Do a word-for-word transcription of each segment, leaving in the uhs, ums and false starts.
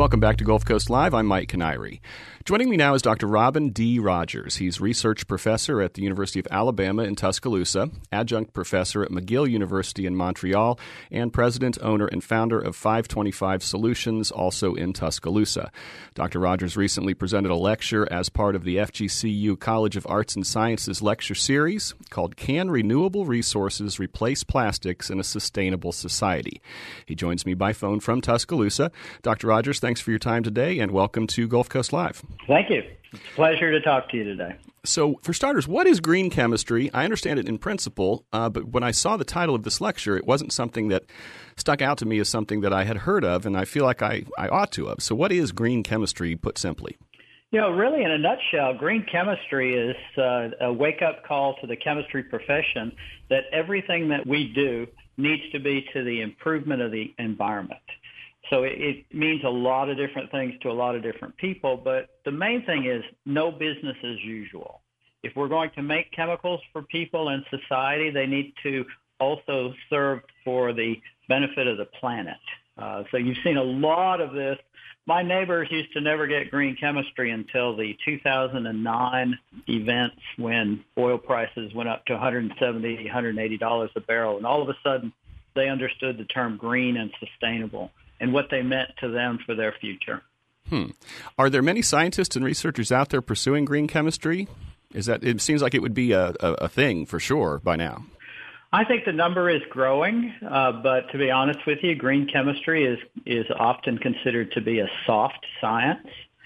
Welcome back to Gulf Coast Live. I'm Mike Canary. Joining me now is Doctor Robin D. Rogers. He's research professor at the University of Alabama in Tuscaloosa, adjunct professor at McGill University in Montreal, and president, owner, and founder of five twenty-five Solutions, also in Tuscaloosa. Doctor Rogers recently presented a lecture as part of the F G C U College of Arts and Sciences lecture series called Can Renewable Resources Replace Plastics in a Sustainable Society? He joins me by phone from Tuscaloosa. Doctor Rogers, thanks for your time today, and welcome to Gulf Coast Live. Thank you. It's a pleasure to talk to you today. So, for starters, what is green chemistry? I understand it in principle, uh, but when I saw the title of this lecture, it wasn't something that stuck out to me as something that I had heard of, and I feel like I, I ought to have. So what is green chemistry, put simply? You know, really, in a nutshell, green chemistry is uh, a wake-up call to the chemistry profession that everything that we do needs to be to the improvement of the environment. So it, it means a lot of different things to a lot of different people, but the main thing is no business as usual. If we're going to make chemicals for people and society, they need to also serve for the benefit of the planet. Uh, so you've seen a lot of this. My neighbors used to never get green chemistry until the two thousand nine events when oil prices went up to one hundred seventy dollars, one hundred eighty dollars a barrel, and all of a sudden they understood the term green and sustainable and what they meant to them for their future. Hmm. Are there many scientists and researchers out there pursuing green chemistry? Is that it seems like it would be a, a, a thing for sure by now. I think the number is growing, uh, but to be honest with you, green chemistry is, is often considered to be a soft science.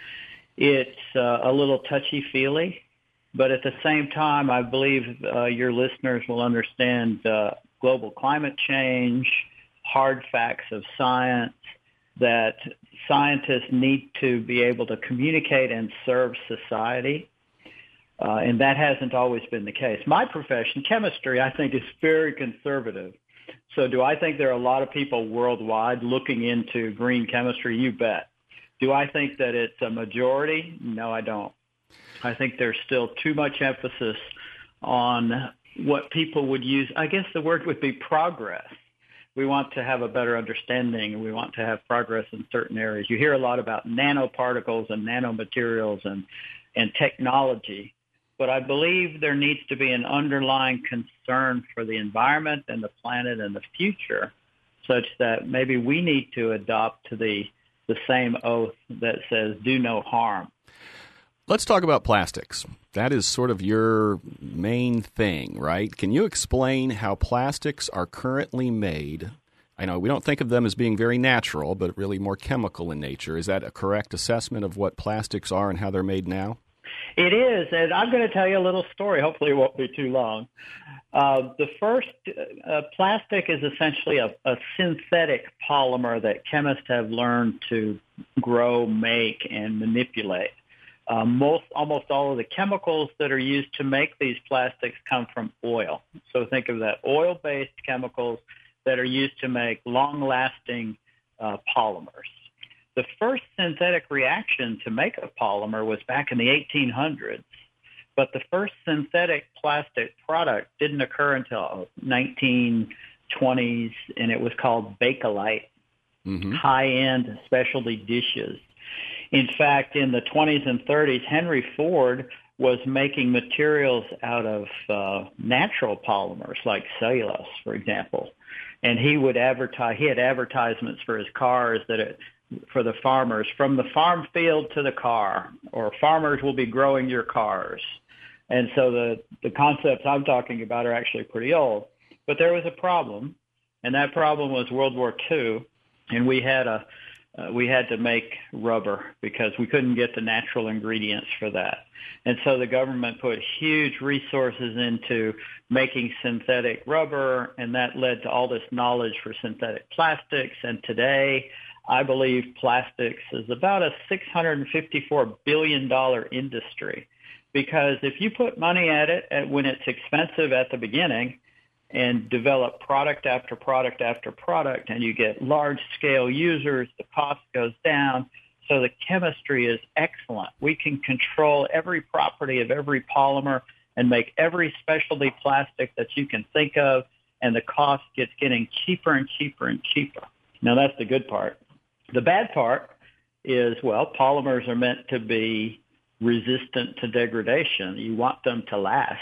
It's uh, a little touchy-feely, but at the same time, I believe uh, your listeners will understand uh, global climate change, hard facts of science, that scientists need to be able to communicate and serve society. Uh, and that hasn't always been the case. My profession, chemistry, I think is very conservative. So do I think there are a lot of people worldwide looking into green chemistry? You bet. Do I think that it's a majority? No, I don't. I think there's still too much emphasis on what people would use. I guess the word would be progress. We want to have a better understanding, and we want to have progress in certain areas. You hear a lot about nanoparticles and nanomaterials and, and technology, but I believe there needs to be an underlying concern for the environment and the planet and the future, such that maybe we need to adopt the, the same oath that says do no harm. Let's talk about plastics. That is sort of your main thing, right? Can you explain how plastics are currently made? I know we don't think of them as being very natural, but really more chemical in nature. Is that a correct assessment of what plastics are and how they're made now? It is, and I'm going to tell you a little story. Hopefully it won't be too long. Uh, the first uh, plastic is essentially a, a synthetic polymer that chemists have learned to grow, make, and manipulate. Uh, most, almost all of the chemicals that are used to make these plastics come from oil. So think of that, oil-based chemicals that are used to make long-lasting uh, polymers. The first synthetic reaction to make a polymer was back in the eighteen hundreds, but the first synthetic plastic product didn't occur until nineteen twenties, and it was called Bakelite, mm-hmm. high-end specialty dishes. In fact, in the twenties and thirties, Henry Ford was making materials out of uh, natural polymers like cellulose, for example. And he would advertise, he had advertisements for his cars that it, for the farmers, from the farm field to the car, or farmers will be growing your cars. And so the, the concepts I'm talking about are actually pretty old. But there was a problem, and that problem was World War Two, and we had a Uh, we had to make rubber because we couldn't get the natural ingredients for that. And so the government put huge resources into making synthetic rubber, and that led to all this knowledge for synthetic plastics. And today, I believe plastics is about a six hundred fifty-four billion dollars industry, because if you put money at it at when it's expensive at the beginning, and develop product after product after product, and you get large-scale users, the cost goes down. So the chemistry is excellent. We can control every property of every polymer and make every specialty plastic that you can think of, and the cost gets getting cheaper and cheaper and cheaper. Now, that's the good part. The bad part is, well, polymers are meant to be resistant to degradation. You want them to last,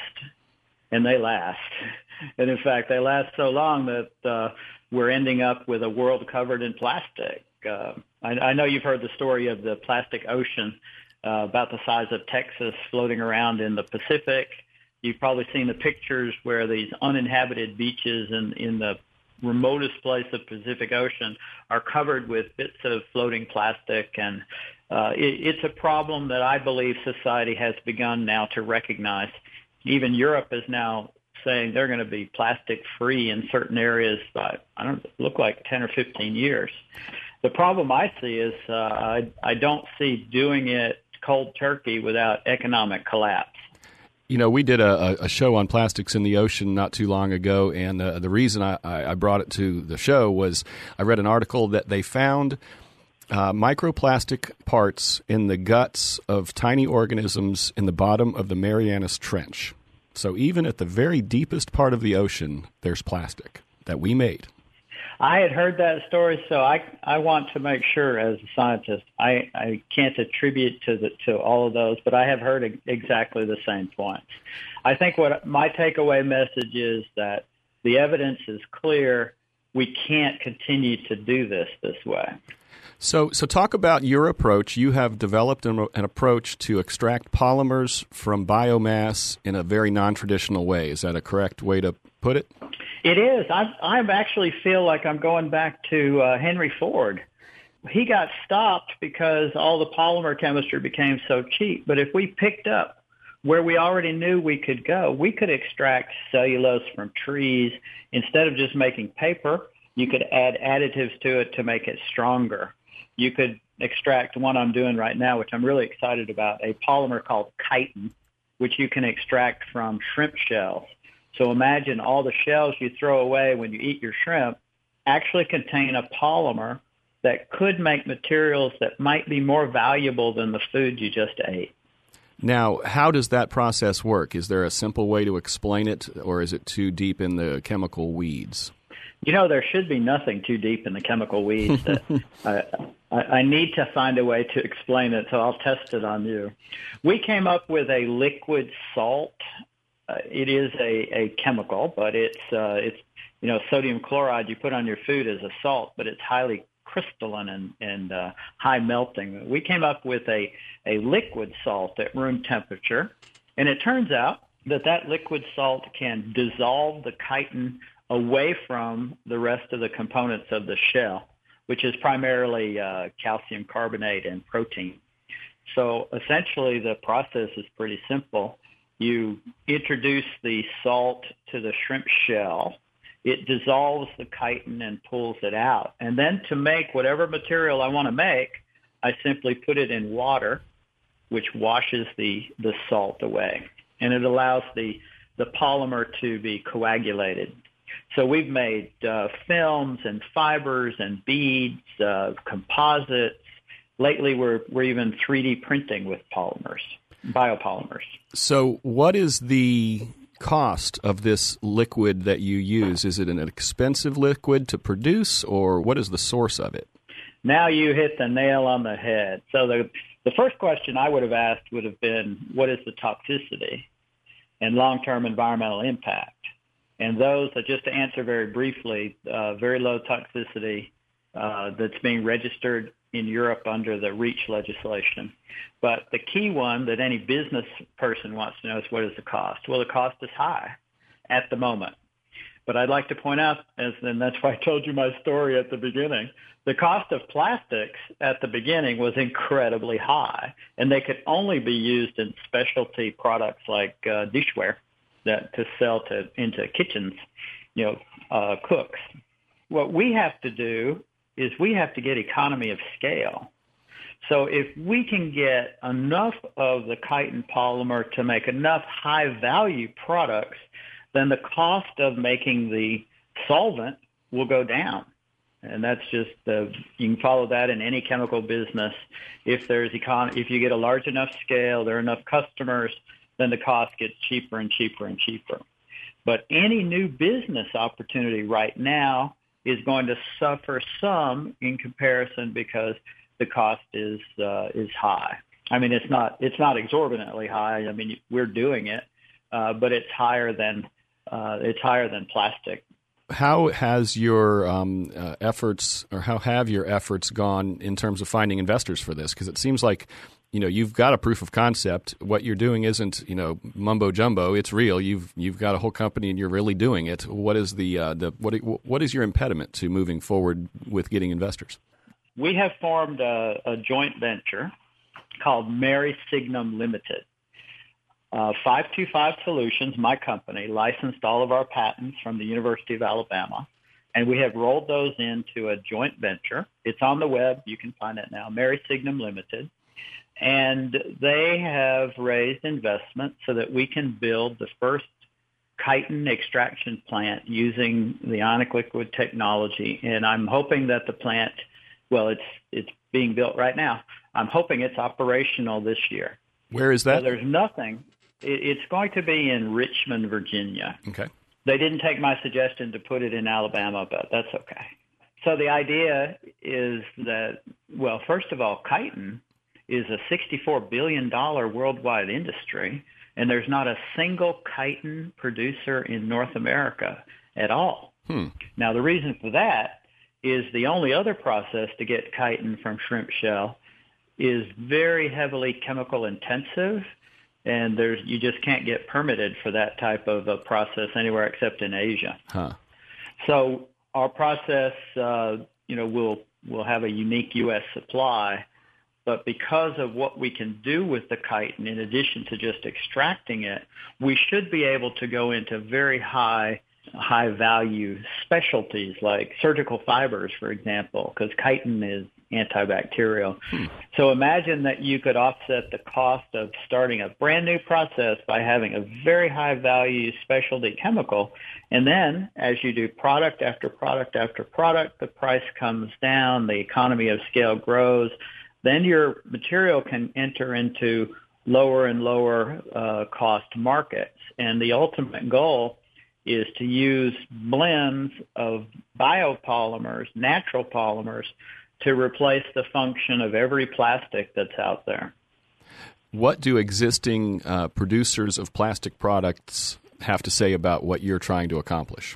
and they last. And in fact, they last so long that uh, we're ending up with a world covered in plastic. Uh, I, I know you've heard the story of the plastic ocean, uh, about the size of Texas, floating around in the Pacific. You've probably seen the pictures where these uninhabited beaches in, in the remotest place of Pacific Ocean are covered with bits of floating plastic. And uh, it, it's a problem that I believe society has begun now to recognize. Even Europe is now saying they're going to be plastic free in certain areas by, I don't look like ten or fifteen years. The problem I see is uh, I, I don't see doing it cold turkey without economic collapse. You know, we did a, a show on plastics in the ocean not too long ago, and uh, the reason I, I brought it to the show was I read an article that they found uh, microplastic parts in the guts of tiny organisms in the bottom of the Marianas Trench. So even at the very deepest part of the ocean, there's plastic that we made. I had heard that story, so I I want to make sure, as a scientist, I, I can't attribute to the to all of those, but I have heard exactly the same points. I think what my takeaway message is that the evidence is clear. We can't continue to do this this way. So, so talk about your approach. You have developed an, an approach to extract polymers from biomass in a very non-traditional way. Is that a correct way to put it? It is. I I actually feel like I'm going back to uh, Henry Ford. He got stopped because all the polymer chemistry became so cheap. But if we picked up where we already knew we could go, we could extract cellulose from trees. Instead of just making paper, you could add additives to it to make it stronger. You could extract one I'm doing right now, which I'm really excited about, a polymer called chitin, which you can extract from shrimp shells. So imagine all the shells you throw away when you eat your shrimp actually contain a polymer that could make materials that might be more valuable than the food you just ate. Now, how does that process work? Is there a simple way to explain it, or is it too deep in the chemical weeds? You know, there should be nothing too deep in the chemical weeds. That I, I, I need to find a way to explain it, so I'll test it on you. We came up with a liquid salt. Uh, it is a, a chemical, but it's, uh, it's, you know, sodium chloride you put on your food as a salt, but it's highly crystalline and, and uh, high melting. We came up with a, a liquid salt at room temperature, and it turns out that that liquid salt can dissolve the chitin away from the rest of the components of the shell, which is primarily uh, calcium carbonate and protein. So essentially the process is pretty simple. You introduce the salt to the shrimp shell. It dissolves the chitin and pulls it out. And then to make whatever material I want to make, I simply put it in water, which washes the, the salt away. And it allows the, the polymer to be coagulated. So we've made uh, films and fibers and beads, uh, composites. Lately, we're, we're even three D printing with polymers. Biopolymers. So what is the cost of this liquid that you use? Is it an expensive liquid to produce, or what is the source of it? Now you hit the nail on the head. So the, the first question I would have asked would have been, what is the toxicity and long-term environmental impact? And those, uh, just to answer very briefly, uh, very low toxicity uh, that's being registered in Europe under the REACH legislation. But the key one that any business person wants to know is, what is the cost? Well, the cost is high at the moment. But I'd like to point out, as and that's why I told you my story at the beginning, the cost of plastics at the beginning was incredibly high, and they could only be used in specialty products like uh, dishware that to sell to into kitchens, you know, uh, cooks. What we have to do is we have to get economy of scale. So if we can get enough of the chitin polymer to make enough high-value products, then the cost of making the solvent will go down. And that's just, uh, you can follow that in any chemical business. If there's econ- if you get a large enough scale, there are enough customers, then the cost gets cheaper and cheaper and cheaper. But any new business opportunity right now is going to suffer some in comparison because the the cost is uh, is high. I mean, it's not it's not exorbitantly high. I mean, we're doing it, uh, but it's higher than uh, it's higher than plastic. How has your um, uh, efforts, or how have your efforts gone in terms of finding investors for this? Because it seems like, you know, you've got a proof of concept. What you're doing isn't, you know, mumbo jumbo. It's real. You've you've got a whole company and you're really doing it. What is the uh, the what what is your impediment to moving forward with getting investors? We have formed a, a joint venture called Mary Signum Limited. Uh, five two five Solutions, my company, licensed all of our patents from the University of Alabama, and we have rolled those into a joint venture. It's on the web. You can find it now, Mary Signum Limited. And they have raised investment so that we can build the first chitin extraction plant using the ionic liquid technology. And I'm hoping that the plant, well, it's it's being built right now. I'm hoping it's operational this year. Where is that? So there's nothing. It's going to be in Richmond, Virginia. Okay. They didn't take my suggestion to put it in Alabama, but that's okay. So the idea is that, well, first of all, chitin is a sixty-four billion dollars worldwide industry, and there's not a single chitin producer in North America at all. Hmm. Now, the reason for that is the only other process to get chitin from shrimp shell is very heavily chemical intensive, and there's you just can't get permitted for that type of a process anywhere except in Asia. Huh. So our process, uh, you know, will will have a unique U S supply, but because of what we can do with the chitin, in addition to just extracting it, we should be able to go into very high high value specialties like surgical fibers, for example, because chitin is antibacterial. Hmm. So imagine that you could offset the cost of starting a brand new process by having a very high value specialty chemical. And then as you do product after product after product, the price comes down, the economy of scale grows. Then your material can enter into lower and lower uh, cost markets. And the ultimate goal is to use blends of biopolymers, natural polymers, to replace the function of every plastic that's out there. What do existing uh, producers of plastic products have to say about what you're trying to accomplish?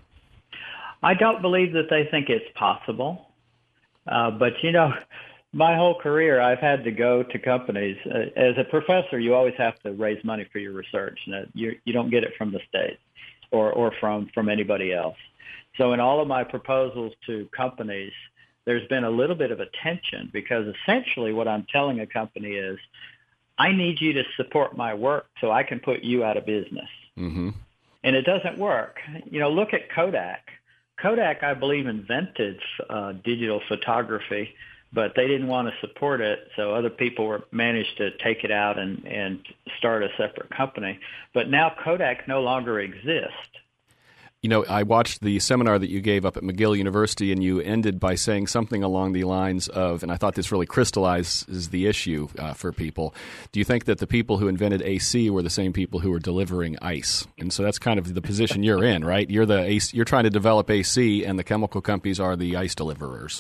I don't believe that they think it's possible. Uh, but, you know, my whole career I've had to go to companies. Uh, as a professor, you always have to raise money for your research. And you, you don't get it from the state or, or from, from anybody else. So in all of my proposals to companies, there's been a little bit of a tension because essentially what I'm telling a company is, I need you to support my work so I can put you out of business. Mm-hmm. And it doesn't work. You know, look at Kodak. Kodak, I believe, invented uh, digital photography, but they didn't want to support it, so other people were managed to take it out and, and start a separate company. But now Kodak no longer exists. You know, I watched the seminar that you gave up at McGill University, and you ended by saying something along the lines of, and I thought this really crystallizes the issue uh, for people. Do you think that the people who invented A C were the same people who were delivering ice? And so that's kind of the position you're in, right? You're the A C, you're trying to develop A C, and the chemical companies are the ice deliverers.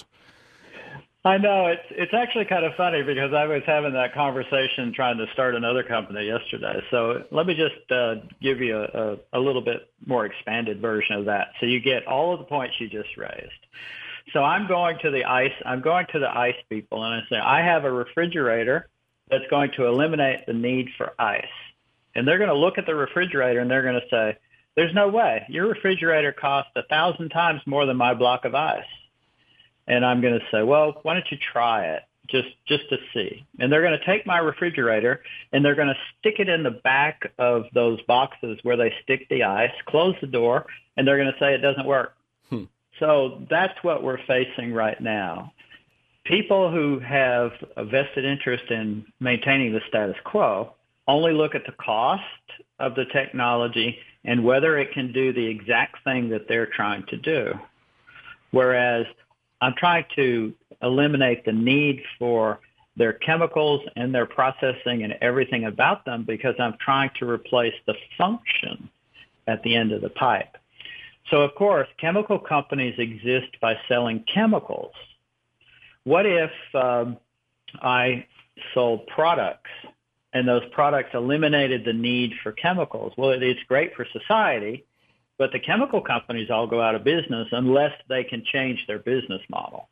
I know. It's it's actually kind of funny because I was having that conversation trying to start another company yesterday. So let me just uh, give you a, a, a little bit more expanded version of that. So you get all of the points you just raised. So I'm going to the ice. I'm going to the ice people, and I say, I have a refrigerator that's going to eliminate the need for ice. And they're going to look at the refrigerator, and they're going to say, there's no way. Your refrigerator costs a thousand times more than my block of ice. And I'm going to say, well, why don't you try it just just to see? And they're going to take my refrigerator and they're going to stick it in the back of those boxes where they stick the ice, close the door, and they're going to say it doesn't work. Hmm. So that's what we're facing right now. People who have a vested interest in maintaining the status quo only look at the cost of the technology and whether it can do the exact thing that they're trying to do. Whereas I'm trying to eliminate the need for their chemicals and their processing and everything about them because I'm trying to replace the function at the end of the pipe. So, of course, chemical companies exist by selling chemicals. What if um, I sold products, and those products eliminated the need for chemicals. Well, it's great for society, but the chemical companies all go out of business unless they can change their business model.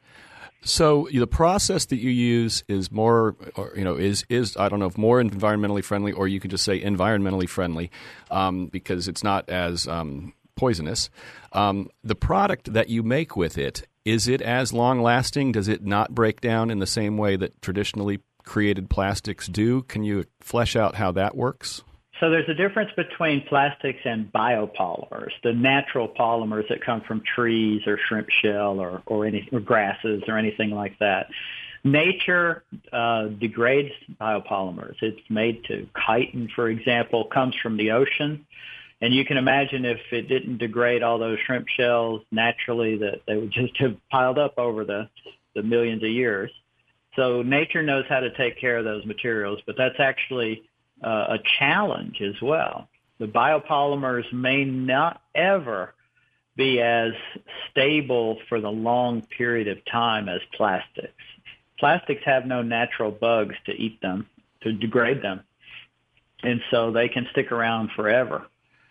So the process that you use is more, or, you know, is is I don't know if more environmentally friendly, or you could just say environmentally friendly, um, because it's not as um, poisonous. Um, the product that you make with it, is it as long lasting? Does it not break down in the same way that traditionally created plastics do? Can you flesh out how that works? So there's a difference between plastics and biopolymers, the natural polymers that come from trees or shrimp shell or or, any, or grasses or anything like that. Nature uh, degrades biopolymers. It's made to. Chitin, for example, comes from the ocean. And you can imagine if it didn't degrade all those shrimp shells naturally, that they would just have piled up over the, the millions of years. So nature knows how to take care of those materials, but that's actually Uh, a challenge as well. The biopolymers may not ever be as stable for the long period of time as plastics. Plastics have no natural bugs to eat them, to degrade them, and so they can stick around forever.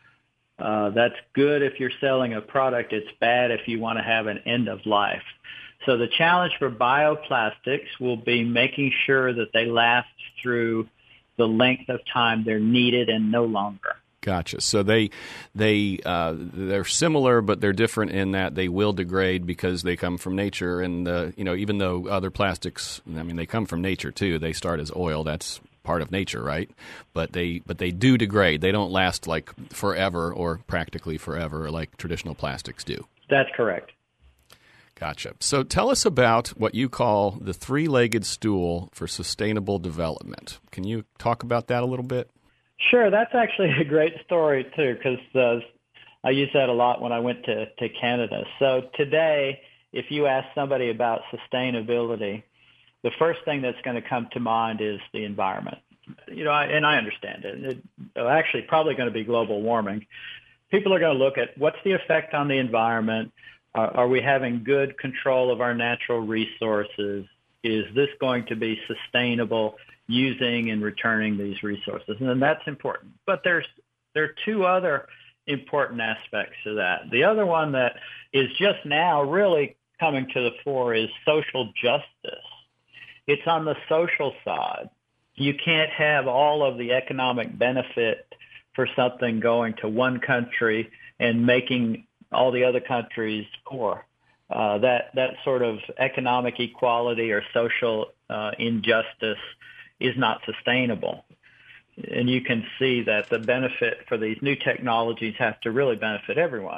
Uh, that's good if you're selling a product. It's bad if you want to have an end of life. So the challenge for bioplastics will be making sure that they last through the length of time they're needed and no longer. Gotcha. So they they uh, they're similar, but they're different in that they will degrade because they come from nature. And uh, you know, even though other plastics, I mean, they come from nature too. They start as oil. That's part of nature, right? But they but they do degrade. They don't last like forever or practically forever like traditional plastics do. That's correct. Gotcha. So tell us about what you call the three-legged stool for sustainable development. Can you talk about that a little bit? Sure. That's actually a great story, too, because uh, I use that a lot when I went to, to Canada. So today, if you ask somebody about sustainability, the first thing that's going to come to mind is the environment. You know, I, and I understand it. It's actually probably going to be global warming. People are going to look at what's the effect on the environment. Uh, are we having good control of our natural resources? Is this going to be sustainable using and returning these resources? And then that's important. But there's there are two other important aspects to that. The other one that is just now really coming to the fore is social justice. It's on the social side. You can't have all of the economic benefit for something going to one country and making all the other countries poor. Uh, that that sort of economic equality or social uh, injustice is not sustainable. And you can see that the benefit for these new technologies have to really benefit everyone.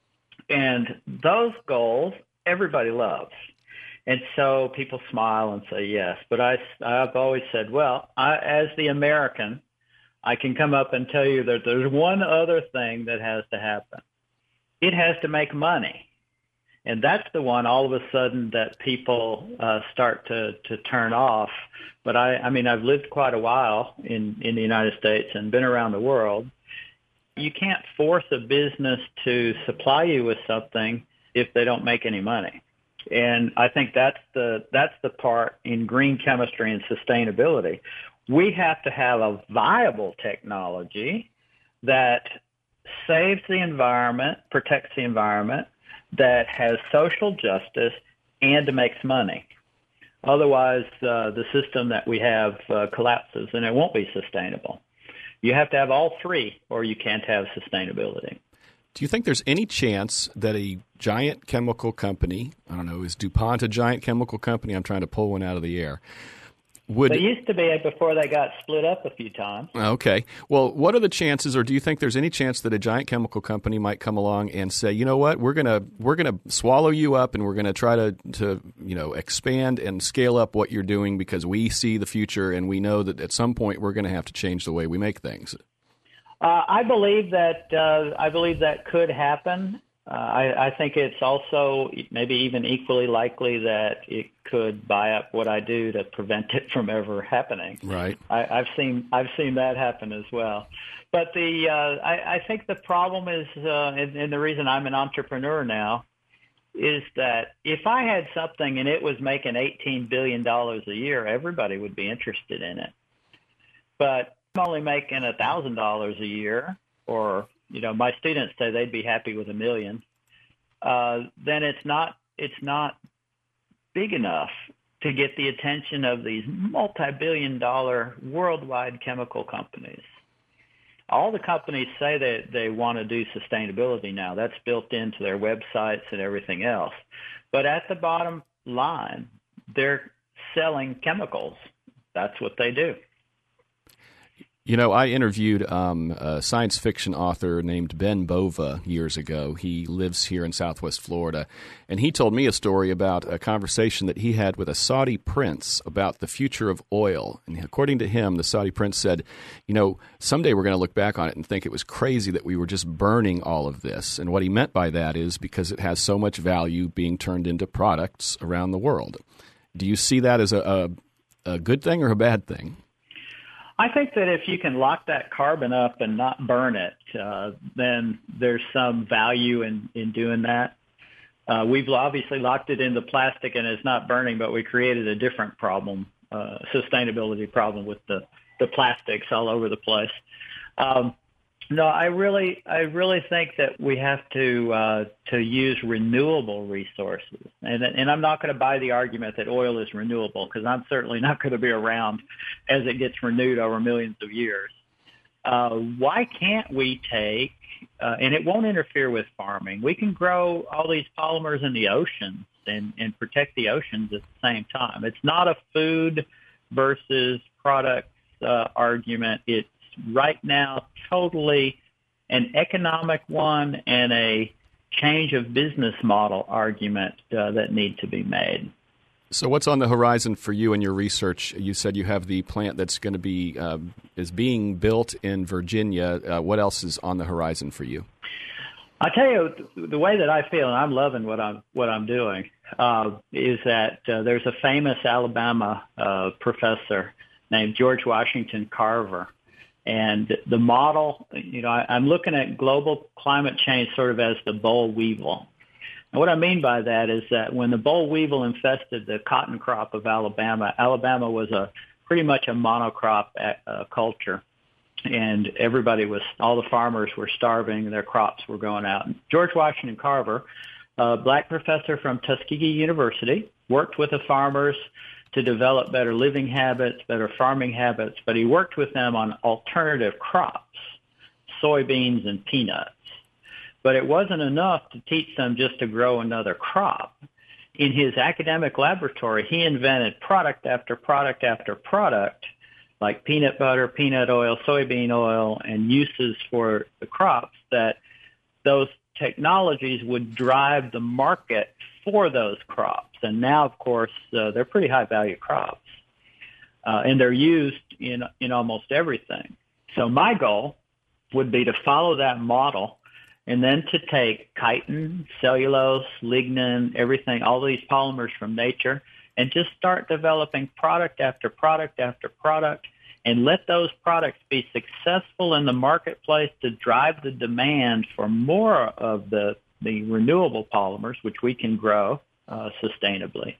And those goals, everybody loves. And so people smile and say yes. But I, I've always said, well, I, as the American, I can come up and tell you that there's one other thing that has to happen. It has to make money. And that's the one all of a sudden that people uh, start to, to turn off. But I, I mean, I've lived quite a while in, in the United States and been around the world. You can't force a business to supply you with something if they don't make any money. And I think that's the that's the part in green chemistry and sustainability. We have to have a viable technology that saves the environment, protects the environment, that has social justice, and makes money. Otherwise, uh, the system that we have uh, collapses, and it won't be sustainable. You have to have all three, or you can't have sustainability. Do you think there's any chance that a giant chemical company, I don't know, is DuPont a giant chemical company? I'm trying to pull one out of the air. Would, they used to be before they got split up a few times. Okay. Well, what are the chances, or do you think there's any chance that a giant chemical company might come along and say, you know what, we're gonna we're gonna swallow you up, and we're gonna try to to you know expand and scale up what you're doing because we see the future and we know that at some point we're going to have to change the way we make things? Uh, I believe that uh, I believe that could happen. Uh, I, I think it's also maybe even equally likely that it could buy up what I do to prevent it from ever happening. Right. I, I've seen I've seen that happen as well. But the uh, I, I think the problem is, uh, and, and the reason I'm an entrepreneur now, is that if I had something and it was making eighteen billion dollars a year, everybody would be interested in it. But I'm only making one thousand dollars a year, or, you know, my students say they'd be happy with a million, uh, then it's not it's not big enough to get the attention of these multi-billion dollar worldwide chemical companies. All the companies say that they want to do sustainability now. That's built into their websites and everything else. But at the bottom line, they're selling chemicals. That's what they do. You know, I interviewed um, a science fiction author named Ben Bova years ago. He lives here in Southwest Florida, and he told me a story about a conversation that he had with a Saudi prince about the future of oil. And according to him, the Saudi prince said, you know, someday we're going to look back on it and think it was crazy that we were just burning all of this. And what he meant by that is because it has so much value being turned into products around the world. Do you see that as a, a, a good thing or a bad thing? I think that if you can lock that carbon up and not burn it, uh, then there's some value in, in doing that. Uh, we've obviously locked it into plastic and it's not burning, but we created a different problem, uh, sustainability problem with the, the plastics all over the place. Um, no, I really, I really think that we have to uh, to use renewable resources, and and I'm not going to buy the argument that oil is renewable, because I'm certainly not going to be around as it gets renewed over millions of years. Uh, why can't we take, uh, and it won't interfere with farming, we can grow all these polymers in the oceans and, and protect the oceans at the same time. It's not a food versus products uh, argument. It's right now totally an economic one and a change of business model argument uh, that need to be made. So what's on the horizon for you and your research? You said you have the plant that's going to be uh, is being built in Virginia. Uh, what else is on the horizon for you? I tell you, the way that I feel, and I'm loving what I'm what I'm doing, uh, is that uh, there's a famous Alabama uh, professor named George Washington Carver. And the model, you know, I, I'm looking at global climate change sort of as the boll weevil. And what I mean by that is that when the boll weevil infested the cotton crop of Alabama, Alabama was a pretty much a monocrop uh, culture. And everybody was, all the farmers were starving, their crops were going out. And George Washington Carver, a black professor from Tuskegee University, worked with the farmers to develop better living habits, better farming habits, but he worked with them on alternative crops, soybeans and peanuts. But it wasn't enough to teach them just to grow another crop. In his academic laboratory, he invented product after product after product, like peanut butter, peanut oil, soybean oil, and uses for the crops that those technologies would drive the market for those crops. And now, of course, uh, they're pretty high-value crops, uh, and they're used in in almost everything. So my goal would be to follow that model and then to take chitin, cellulose, lignin, everything, all these polymers from nature, and just start developing product after product after product, and let those products be successful in the marketplace to drive the demand for more of the, the renewable polymers, which we can grow uh, sustainably,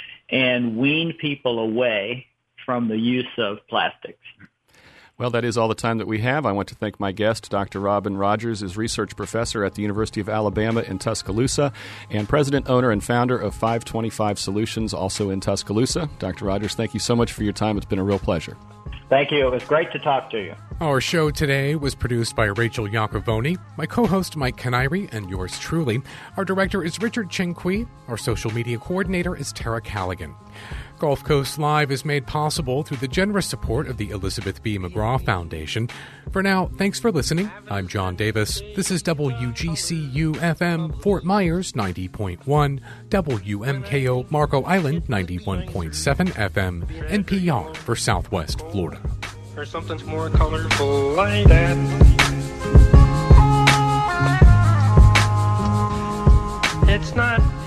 and wean people away from the use of plastics. Well, that is all the time that we have. I want to thank my guest, Doctor Robin Rogers, is research professor at the University of Alabama in Tuscaloosa and president, owner, and founder of five twenty-five Solutions, also in Tuscaloosa. Doctor Rogers, thank you so much for your time. It's been a real pleasure. Thank you. It was great to talk to you. Our show today was produced by Rachel Iacovoni, my co-host Mike Canary, and yours truly. Our director is Richard Chinqui. Our social media coordinator is Tara Callaghan. Gulf Coast Live is made possible through the generous support of the Elizabeth B. McGraw Foundation. For now, thanks for listening. I'm John Davis. This is W G C U F M Fort Myers ninety point one, W M K O Marco Island ninety-one point seven F M, N P R for Southwest Florida. Or something's more colorful like that. It's not